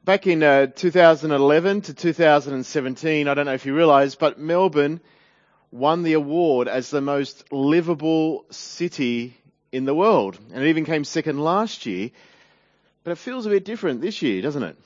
Back in 2011 to 2017, I don't know if you realise, but Melbourne won the award as the most livable city in the world. And it even came second last year. But it feels a bit different this year, doesn't it?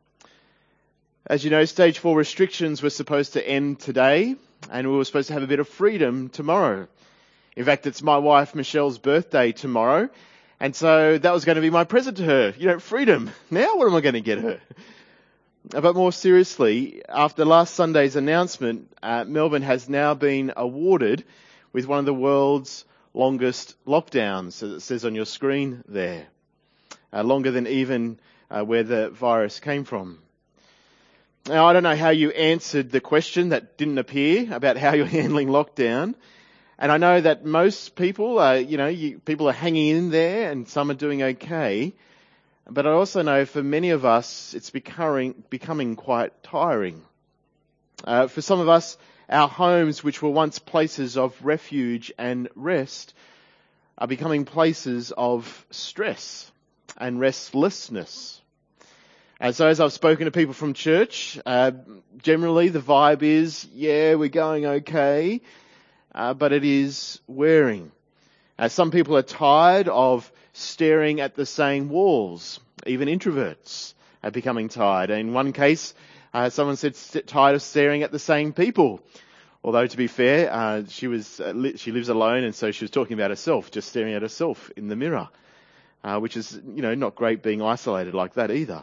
As you know, stage 4 restrictions were supposed to end today, and we were supposed to have a bit of freedom tomorrow. In fact, it's my wife Michelle's birthday tomorrow. And so that was going to be my present to her. Freedom. Now what am I going to get her? But more seriously, after last Sunday's announcement, Melbourne has now been awarded with one of the world's longest lockdowns, as it says on your screen there. Longer than even where the virus came from. Now, I don't know how you answered the question that didn't appear about how you're handling lockdown. And I know that most people, people are hanging in there and some are doing okay. But I also know for many of us, it's becoming quite tiring. For some of us, our homes, which were once places of refuge and rest, are becoming places of stress and restlessness. And so as I've spoken to people from church, generally the vibe is, we're going okay. But it is wearing. Some people are tired of staring at the same walls. Even introverts are becoming tired. In one case, someone said tired of staring at the same people. Although, to be fair, she lives alone, and so she was talking about herself, just staring at herself in the mirror, which is, not great being isolated like that either.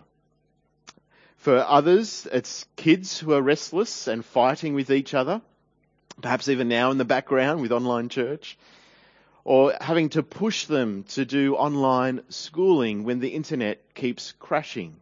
For others, it's kids who are restless and fighting with each other. Perhaps even now in the background with online church, or having to push them to do online schooling when the internet keeps crashing.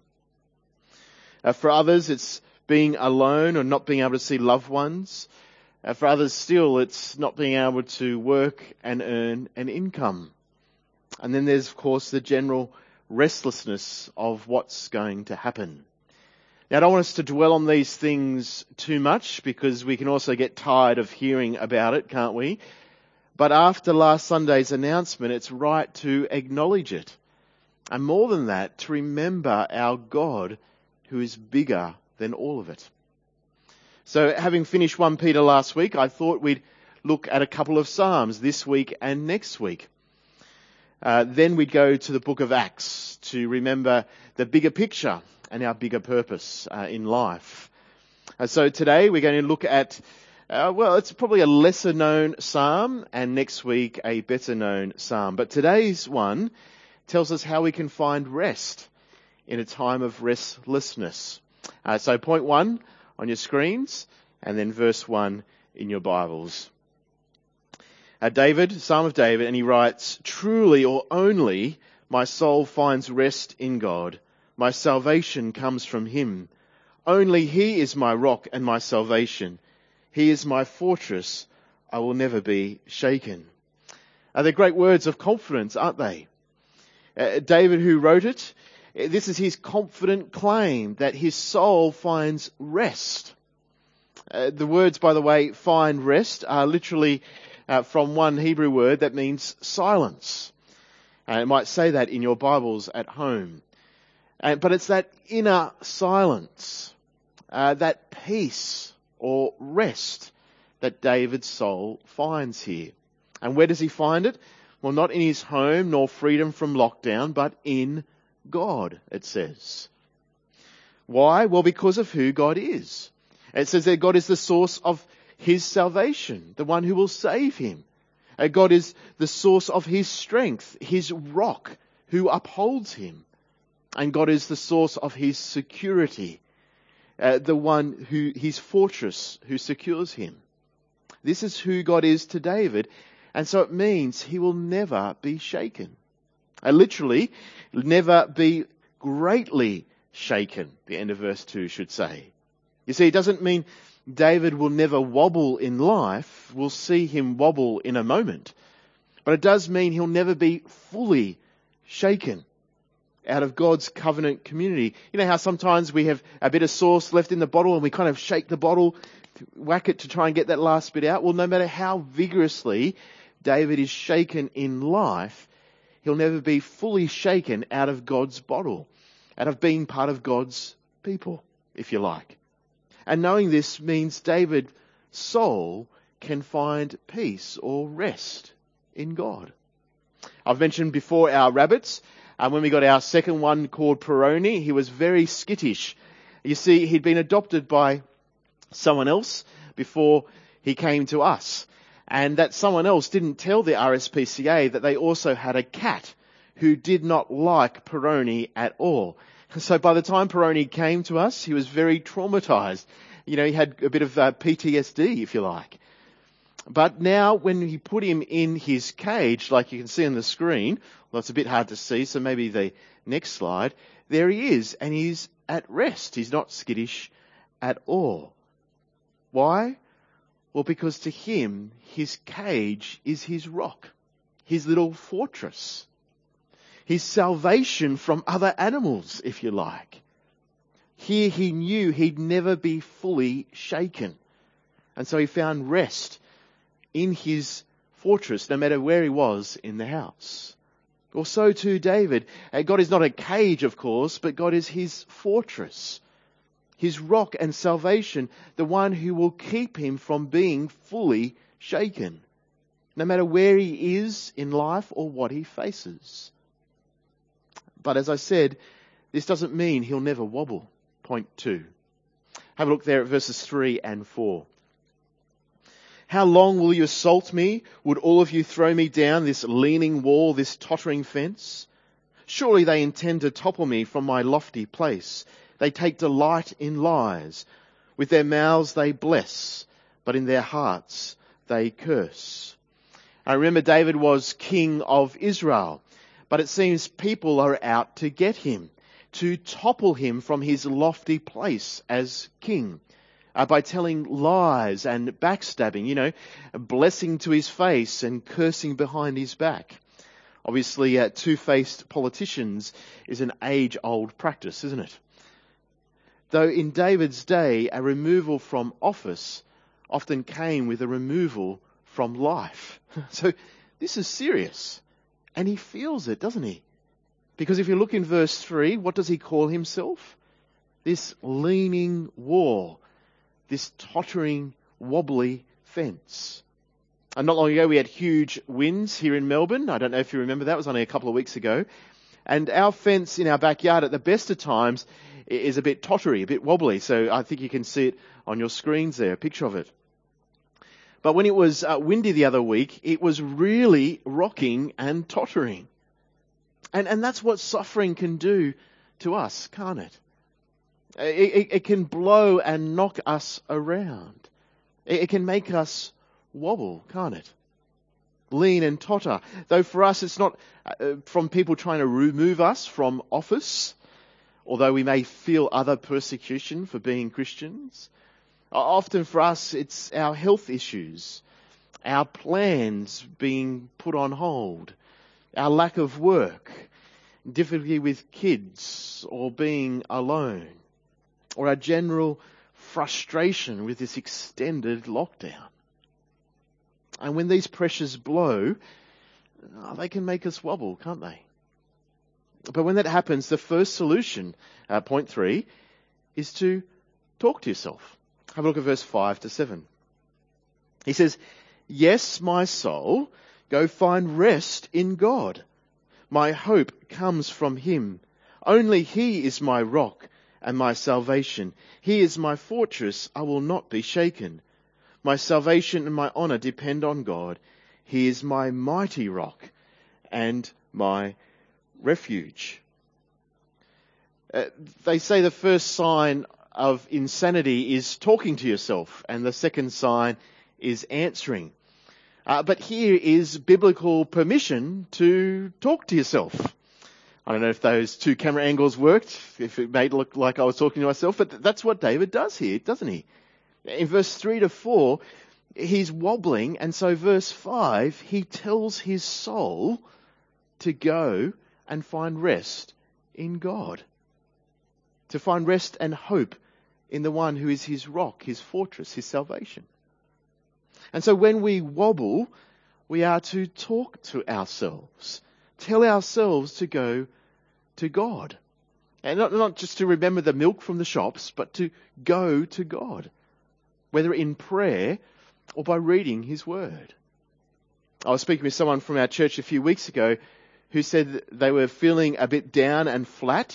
For others, it's being alone or not being able to see loved ones. For others still, it's not being able to work and earn an income. And then there's, of course, the general restlessness of what's going to happen. Now, I don't want us to dwell on these things too much because we can also get tired of hearing about it, can't we? But after last Sunday's announcement, it's right to acknowledge it. And more than that, to remember our God who is bigger than all of it. So having finished 1 Peter last week, I thought we'd look at a couple of Psalms this week and next week. Then we'd go to the book of Acts to remember the bigger picture and our bigger purpose in life. So today we're going to look at, it's probably a lesser known psalm, and next week a better known psalm. But today's one tells us how we can find rest in a time of restlessness. So point 1 on your screens, and then verse 1 in your Bibles. David, Psalm of David, and he writes, "Truly or only my soul finds rest in God. My salvation comes from him. Only he is my rock and my salvation. He is my fortress. I will never be shaken." They're great words of confidence, aren't they? David, who wrote it, this is his confident claim that his soul finds rest. The words, by the way, find rest, are literally from one Hebrew word that means silence. It might say that in your Bibles at home. But it's that inner silence, that peace or rest that David's soul finds here. And where does he find it? Well, not in his home nor freedom from lockdown, but in God, it says. Why? Well, because of who God is. It says that God is the source of his salvation, the one who will save him. God is the source of his strength, his rock who upholds him. And God is the source of his security, the one his fortress who secures him. This is who God is to David, and so it means he will never be shaken. Literally, never be greatly shaken, the end of verse 2 should say. You see, it doesn't mean David will never wobble in life. We'll see him wobble in a moment. But it does mean he'll never be fully shaken out of God's covenant community. You know how sometimes we have a bit of sauce left in the bottle and we kind of shake the bottle, whack it to try and get that last bit out? Well, no matter how vigorously David is shaken in life, he'll never be fully shaken out of God's bottle, out of being part of God's people, if you like. And knowing this means David's soul can find peace or rest in God. I've mentioned before our rabbits. When we got our second one called Peroni, he was very skittish. You see, he'd been adopted by someone else before he came to us. And that someone else didn't tell the RSPCA that they also had a cat who did not like Peroni at all. So by the time Peroni came to us, he was very traumatized. He had a bit of PTSD, if you like. But now when he put him in his cage, like you can see on the screen, well, it's a bit hard to see, so maybe the next slide, there he is, and he's at rest. He's not skittish at all. Why? Well, because to him, his cage is his rock, his little fortress, his salvation from other animals, if you like. Here he knew he'd never be fully shaken. And so he found rest in his fortress, no matter where he was in the house. Or so too David. God is not a cage, of course, but God is his fortress, his rock and salvation, the one who will keep him from being fully shaken, no matter where he is in life or what he faces. But as I said, this doesn't mean he'll never wobble. Point 2. Have a look there at verses 3 and 4. How long will you assault me? Would all of you throw me down this leaning wall, this tottering fence? Surely they intend to topple me from my lofty place. They take delight in lies. With their mouths they bless, but in their hearts they curse. I remember David was king of Israel, but it seems people are out to get him, to topple him from his lofty place as king. By telling lies and backstabbing, blessing to his face and cursing behind his back. Obviously, two-faced politicians is an age-old practice, isn't it? Though in David's day, a removal from office often came with a removal from life. So this is serious. And he feels it, doesn't he? Because if you look in verse 3, what does he call himself? This leaning wall. This tottering, wobbly fence. And not long ago we had huge winds here in Melbourne. I don't know if you remember that. It was only a couple of weeks ago. And our fence in our backyard at the best of times is a bit tottery, a bit wobbly. So I think you can see it on your screens there, a picture of it. But when it was windy the other week, it was really rocking and tottering. And that's what suffering can do to us, can't it? It can blow and knock us around. It can make us wobble, can't it? Lean and totter. Though for us it's not from people trying to remove us from office, although we may feel other persecution for being Christians. Often for us it's our health issues, our plans being put on hold, our lack of work, difficulty with kids or being alone, or our general frustration with this extended lockdown. And when these pressures blow, they can make us wobble, can't they? But when that happens, the first solution, point 3, is to talk to yourself. Have a look at verse 5 to 7. He says, "Yes, my soul, go find rest in God. My hope comes from him. Only he is my rock and my salvation. He is my fortress. I will not be shaken. My salvation and my honor depend on God. He is my mighty rock and my refuge." They say the first sign of insanity is talking to yourself, and the second sign is answering. But here is biblical permission to talk to yourself. I don't know if those two camera angles worked, if it made it look like I was talking to myself, but that's what David does here, doesn't he? In verse 3 to 4, he's wobbling, and so verse 5, he tells his soul to go and find rest in God. To find rest and hope in the one who is his rock, his fortress, his salvation. And so when we wobble, we are to talk to ourselves. Tell ourselves to go to God. And not just to remember the milk from the shops, but to go to God, whether in prayer or by reading His Word. I was speaking with someone from our church a few weeks ago who said that they were feeling a bit down and flat,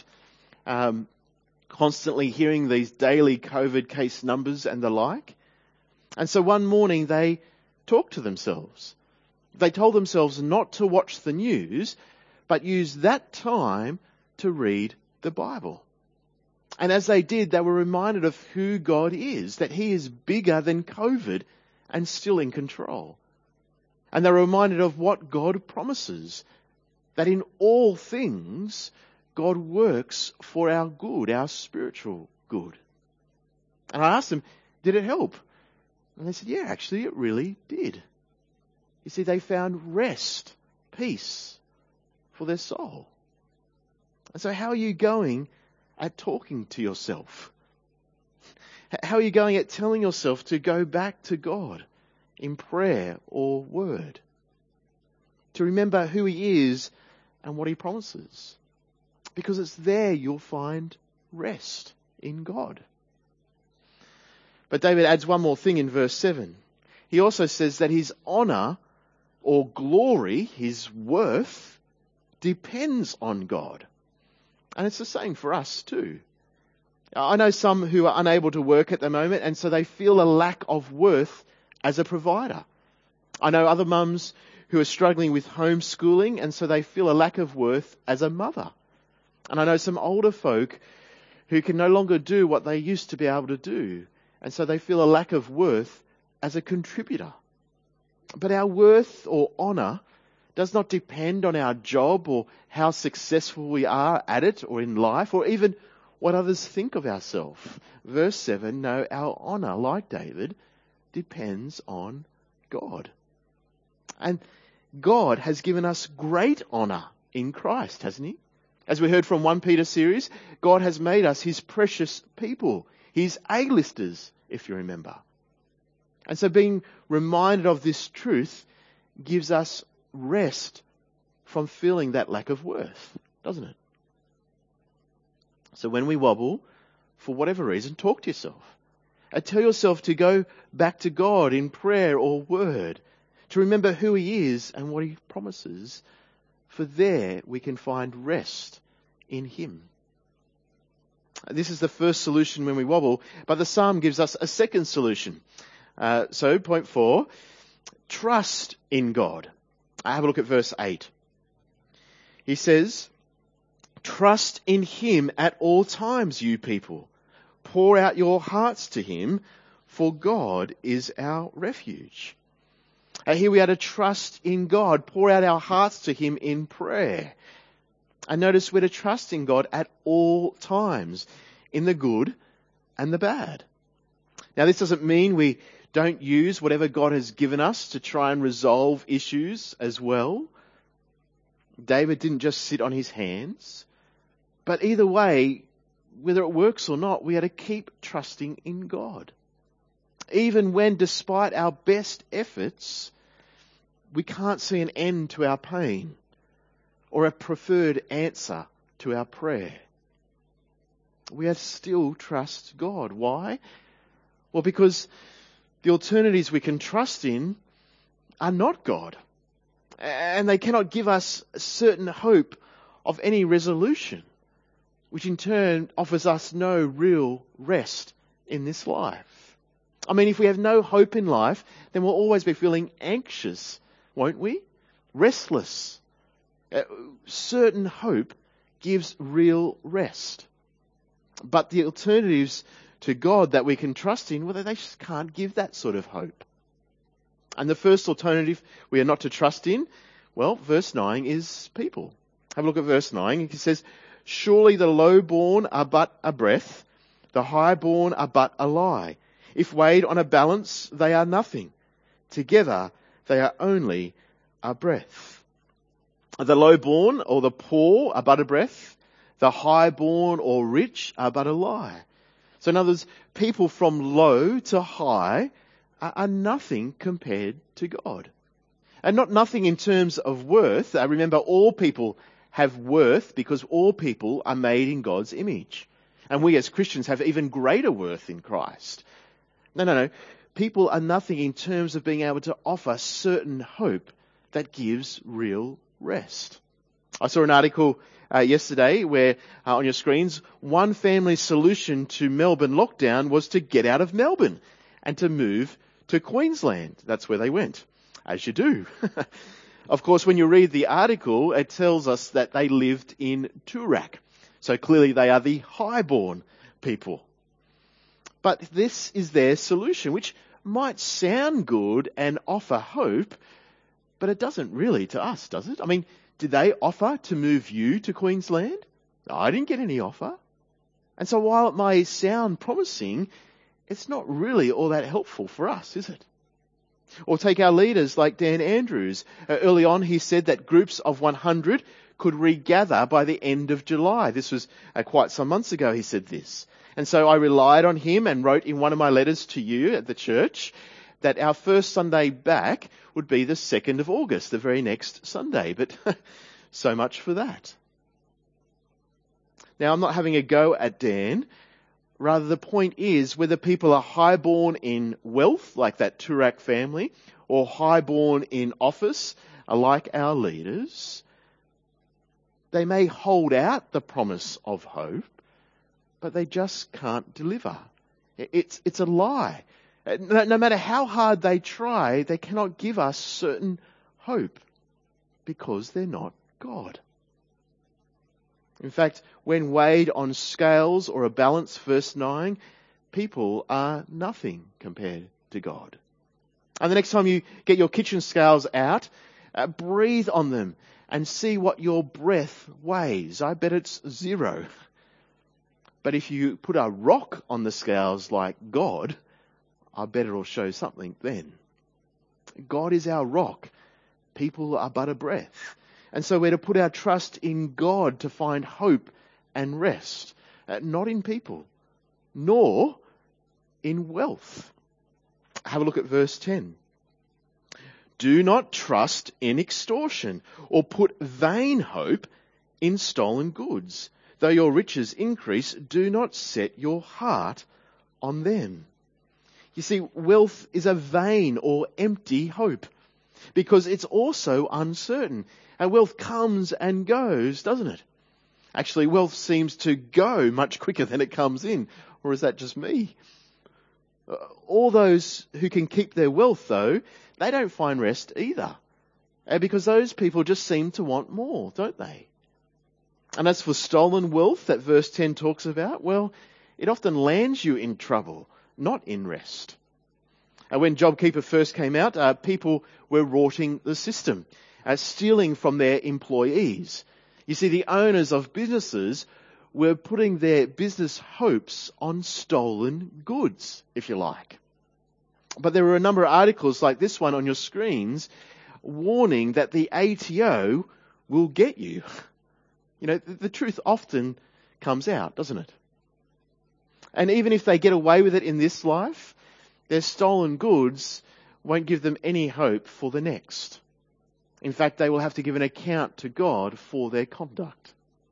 constantly hearing these daily COVID case numbers and the like. And so one morning they talked to themselves. They told themselves not to watch the news, but use that time to read the Bible. And as they did, they were reminded of who God is, that He is bigger than COVID and still in control. And they were reminded of what God promises, that in all things, God works for our good, our spiritual good. And I asked them, did it help? And they said, yeah, actually it really did. You see, they found rest, peace for their soul. And so how are you going at talking to yourself? How are you going at telling yourself to go back to God in prayer or word? To remember who He is and what He promises. Because it's there you'll find rest in God. But David adds one more thing in verse 7. He also says that his honour or glory, his worth, depends on God. And it's the same for us too. I know some who are unable to work at the moment, and so they feel a lack of worth as a provider. I know other mums who are struggling with homeschooling, and so they feel a lack of worth as a mother. And I know some older folk who can no longer do what they used to be able to do, and so they feel a lack of worth as a contributor. But our worth or honour does not depend on our job or how successful we are at it or in life or even what others think of ourselves. Verse 7, no, our honour, like David, depends on God. And God has given us great honour in Christ, hasn't He? As we heard from 1 Peter series, God has made us His precious people, His A-listers, if you remember. And so being reminded of this truth gives us rest from feeling that lack of worth, doesn't it? So when we wobble, for whatever reason, talk to yourself. And tell yourself to go back to God in prayer or word, to remember who He is and what He promises, for there we can find rest in Him. This is the first solution when we wobble, but the psalm gives us a second solution. So point 4, trust in God. Have a look at verse 8. He says, trust in Him at all times, you people. Pour out your hearts to Him, for God is our refuge. Here we are to trust in God, pour out our hearts to Him in prayer. And notice we're to trust in God at all times, in the good and the bad. Now this doesn't mean we don't use whatever God has given us to try and resolve issues as well. David didn't just sit on his hands. But either way, whether it works or not, we are to keep trusting in God. Even when, despite our best efforts, we can't see an end to our pain or a preferred answer to our prayer. We have to still trust God. Why? Well, because the alternatives we can trust in are not God. And they cannot give us a certain hope of any resolution, which in turn offers us no real rest in this life. I mean, if we have no hope in life, then we'll always be feeling anxious, won't we? Restless. Certain hope gives real rest. But the alternatives to God that we can trust in, well, they just can't give that sort of hope. And the first alternative we are not to trust in, well, verse 9 is people. Have a look at verse 9. It says, surely the low-born are but a breath, the high-born are but a lie. If weighed on a balance, they are nothing. Together, they are only a breath. The low-born or the poor are but a breath. The high-born or rich are but a lie. So in other words, people from low to high are nothing compared to God. And not nothing in terms of worth. Remember, all people have worth because all people are made in God's image. And we as Christians have even greater worth in Christ. No. People are nothing in terms of being able to offer certain hope that gives real rest. I saw an article yesterday where on your screens, one family's solution to Melbourne lockdown was to get out of Melbourne and to move to Queensland. That's where they went, as you do. Of course, when you read the article, it tells us that they lived in Toorak. So clearly they are the highborn people. But this is their solution, which might sound good and offer hope, but it doesn't really to us, does it? I mean, did they offer to move you to Queensland? I didn't get any offer. And so while it may sound promising, it's not really all that helpful for us, is it? Or take our leaders like Dan Andrews. Early on, he said that groups of 100 could regather by the end of July. This was quite some months ago he said this. And so I relied on him and wrote in one of my letters to you at the church that our first Sunday back would be the 2nd of August, the very next Sunday. But so much for that. Now, I'm not having a go at Dan. Rather, the point is whether people are highborn in wealth, like that Toorak family, or highborn in office, like our leaders, they may hold out the promise of hope, but they just can't deliver. It's a lie. No matter how hard they try, they cannot give us certain hope because they're not God. In fact, when weighed on scales or a balance, verse 9, people are nothing compared to God. And the next time you get your kitchen scales out, breathe on them and see what your breath weighs. I bet it's 0. But if you put a rock on the scales like God, I bet it'll show something then. God is our rock. People are but a breath. And so we're to put our trust in God to find hope and rest, not in people, nor in wealth. Have a look at verse 10. Do not trust in extortion or put vain hope in stolen goods. Though your riches increase, do not set your heart on them. You see, wealth is a vain or empty hope because it's also uncertain. And wealth comes and goes, doesn't it? Actually, wealth seems to go much quicker than it comes in. Or is that just me? All those who can keep their wealth, though, they don't find rest either. Because those people just seem to want more, don't they? And as for stolen wealth that verse 10 talks about, well, it often lands you in trouble, not in rest. And when JobKeeper first came out, people were rorting the system, stealing from their employees. You see, the owners of businesses were putting their business hopes on stolen goods, if you like. But there were a number of articles like this one on your screens warning that the ATO will get you. You know, the truth often comes out, doesn't it? And even if they get away with it in this life, their stolen goods won't give them any hope for the next. In fact, they will have to give an account to God for their conduct.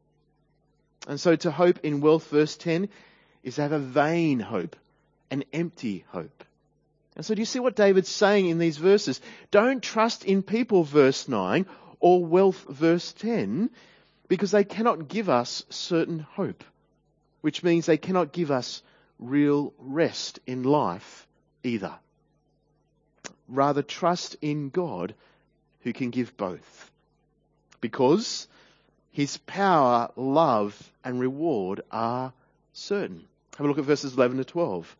And so to hope in wealth, verse 10, is to have a vain hope, an empty hope. And so do you see what David's saying in these verses? Don't trust in people, verse 9, or wealth, verse 10, because they cannot give us certain hope, which means they cannot give us real rest in life either. Rather, trust in God who can give both. Because his power, love, and reward are certain. Have a look at verses 11 to 12.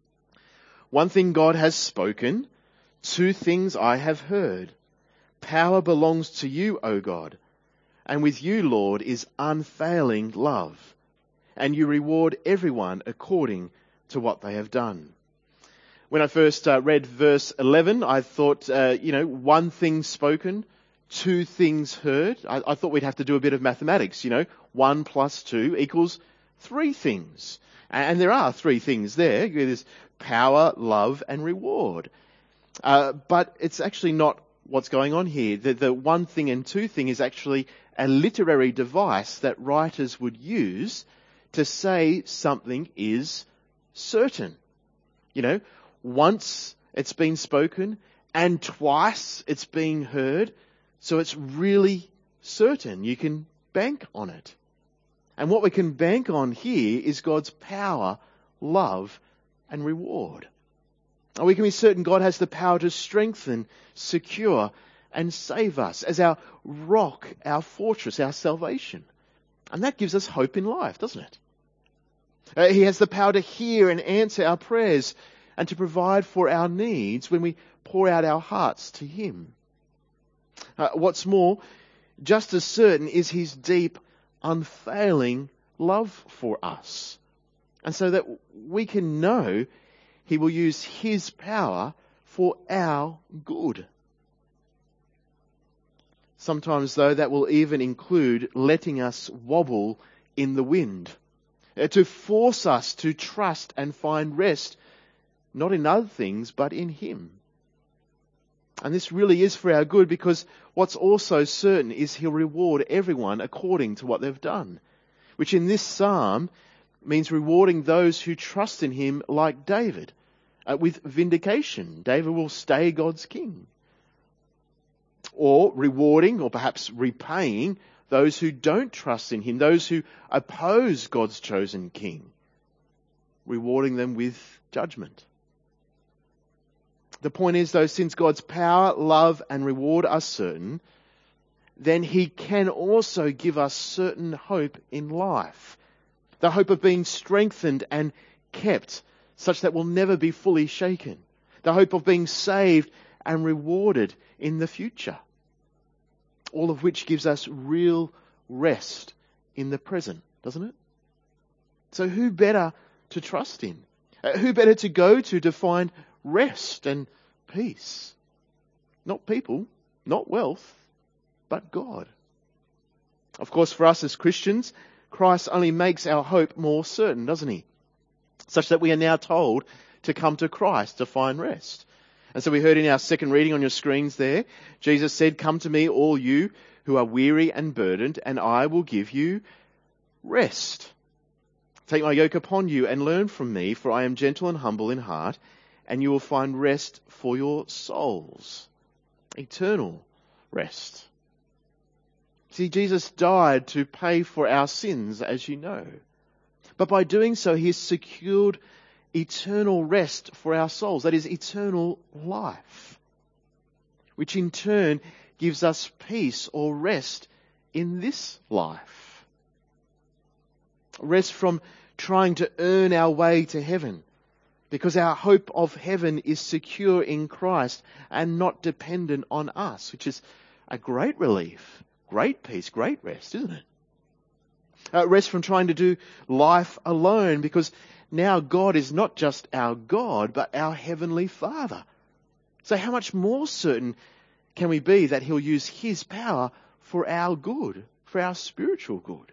One thing God has spoken, two things I have heard. Power belongs to you, O God, and with you, Lord, is unfailing love, and you reward everyone according to what they have done. When I first read verse 11, I thought, one thing spoken, two things heard. I thought we'd have to do a bit of mathematics, 1 + 2 = 3 things. And there are 3 things there. There's power, love, and reward. But it's actually not what's going on here. The one thing and two thing is actually a literary device that writers would use to say something is certain. You know, once it's been spoken and twice it's being heard, so it's really certain. You can bank on it. And what we can bank on here is God's power, love, and reward. And we can be certain God has the power to strengthen, secure, and save us as our rock, our fortress, our salvation. And that gives us hope in life, doesn't it? He has the power to hear and answer our prayers and to provide for our needs when we pour out our hearts to Him. What's more, just as certain is His deep, unfailing love for us. And so that we can know He will use His power for our good. Sometimes, though, that will even include letting us wobble in the wind, to force us to trust and find rest, not in other things, but in Him. And this really is for our good, because what's also certain is He'll reward everyone according to what they've done, which in this psalm means rewarding those who trust in Him, like David, with vindication. David will stay God's king. Or rewarding, or perhaps repaying, those who don't trust in Him, those who oppose God's chosen king, rewarding them with judgment. The point is, though, since God's power, love, and reward are certain, then He can also give us certain hope in life. The hope of being strengthened and kept, such that we'll never be fully shaken. The hope of being saved and rewarded in the future. All of which gives us real rest in the present, doesn't it? So who better to trust in? Who better to go to find rest and peace? Not people, not wealth, but God. Of course, for us as Christians, Christ only makes our hope more certain, doesn't He? Such that we are now told to come to Christ to find rest. And so we heard in our second reading on your screens there, Jesus said, "Come to me, all you who are weary and burdened, and I will give you rest. Take my yoke upon you and learn from me, for I am gentle and humble in heart, and you will find rest for your souls." Eternal rest. See, Jesus died to pay for our sins, as you know. But by doing so, He has secured eternal rest for our souls. That is eternal life. Which in turn gives us peace or rest in this life. Rest from trying to earn our way to heaven. Because our hope of heaven is secure in Christ and not dependent on us. Which is a great relief, great peace, great rest, isn't it? Rest from trying to do life alone, because now God is not just our God, but our Heavenly Father. So how much more certain can we be that He'll use His power for our good, for our spiritual good?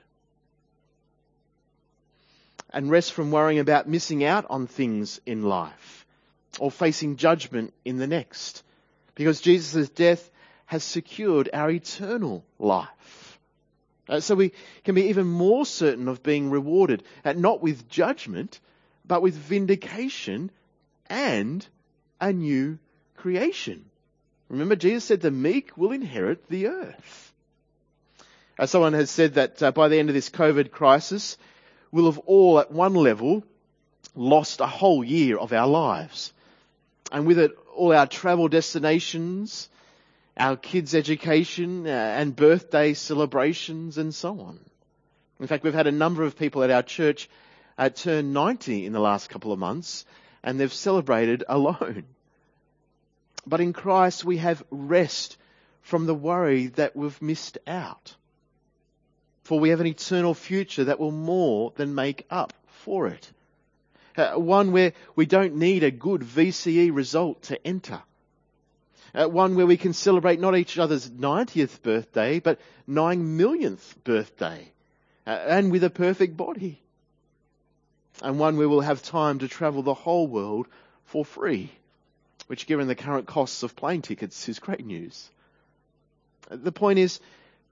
And rest from worrying about missing out on things in life or facing judgment in the next, because Jesus' death has secured our eternal life. So we can be even more certain of being rewarded, not with judgment, but with vindication and a new creation. Remember, Jesus said the meek will inherit the earth. Someone has said that by the end of this COVID crisis, we'll have all at one level lost a whole year of our lives. And with it, all our travel destinations, our kids' education and birthday celebrations and so on. In fact, we've had a number of people at our church turn 90 in the last couple of months, and they've celebrated alone. But in Christ we have rest from the worry that we've missed out. For we have an eternal future that will more than make up for it. One where we don't need a good VCE result to enter. One where we can celebrate not each other's 90th birthday, but 9 millionth birthday, and with a perfect body. And one where we'll have time to travel the whole world for free, which given the current costs of plane tickets is great news. The point is,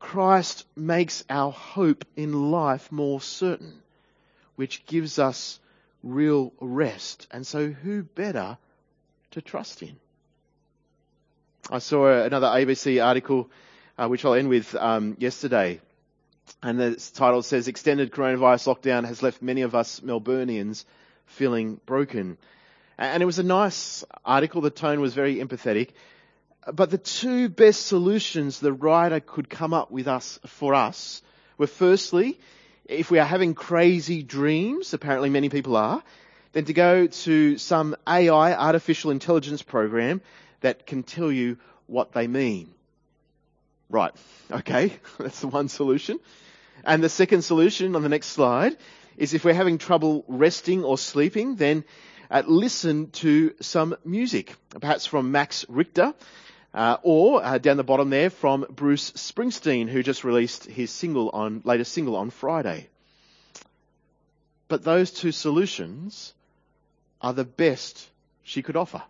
Christ makes our hope in life more certain, which gives us real rest. And so who better to trust in? I saw another ABC article, which I'll end with, yesterday. And the title says, "Extended coronavirus lockdown has left many of us Melburnians feeling broken." And it was a nice article. The tone was very empathetic. But the two best solutions the writer could come up with for us were, firstly, if we are having crazy dreams, apparently many people are, then to go to some AI, artificial intelligence program that can tell you what they mean. Right, okay, that's the one solution. And the second solution on the next slide is if we're having trouble resting or sleeping, then listen to some music, perhaps from Max Richter, or down the bottom there from Bruce Springsteen, who just released his latest single on Friday. But those two solutions are the best she could offer.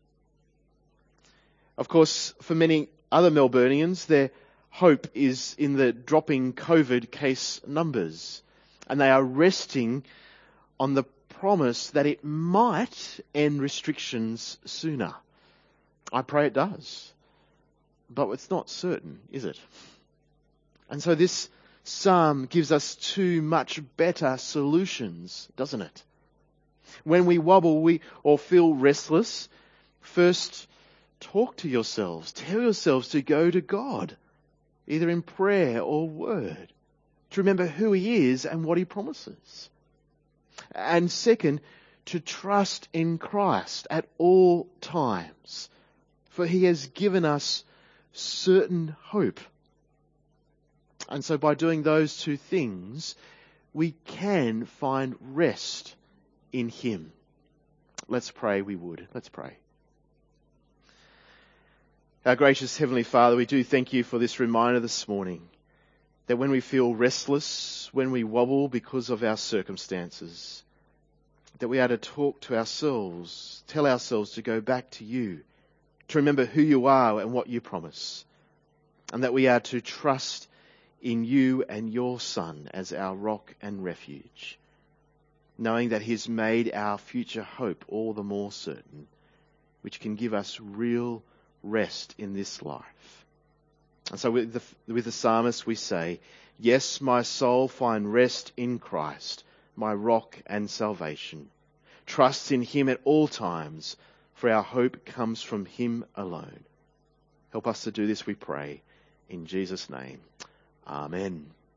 Of course, for many other Melburnians, their hope is in the dropping COVID case numbers, and they are resting on the promise that it might end restrictions sooner. I pray it does. But it's not certain, is it? And so this psalm gives us two much better solutions, doesn't it? When we wobble or feel restless, first talk to yourselves. Tell yourselves to go to God, either in prayer or word, to remember who He is and what He promises. And second, to trust in Christ at all times, for He has given us certain hope. And so by doing those two things, we can find rest in Him. Let's pray, we would. Let's pray. Our gracious Heavenly Father, we do thank You for this reminder this morning that when we feel restless, when we wobble because of our circumstances, that we are to talk to ourselves, tell ourselves to go back to You, to remember who You are and what You promise, and that we are to trust in You and Your Son as our rock and refuge, knowing that He's made our future hope all the more certain, which can give us real rest in this life. And so with the psalmist we say, "Yes, my soul find rest in Christ, my rock and salvation. Trust in Him at all times, for our hope comes from Him alone." Help us to do this, we pray. In Jesus' name, amen.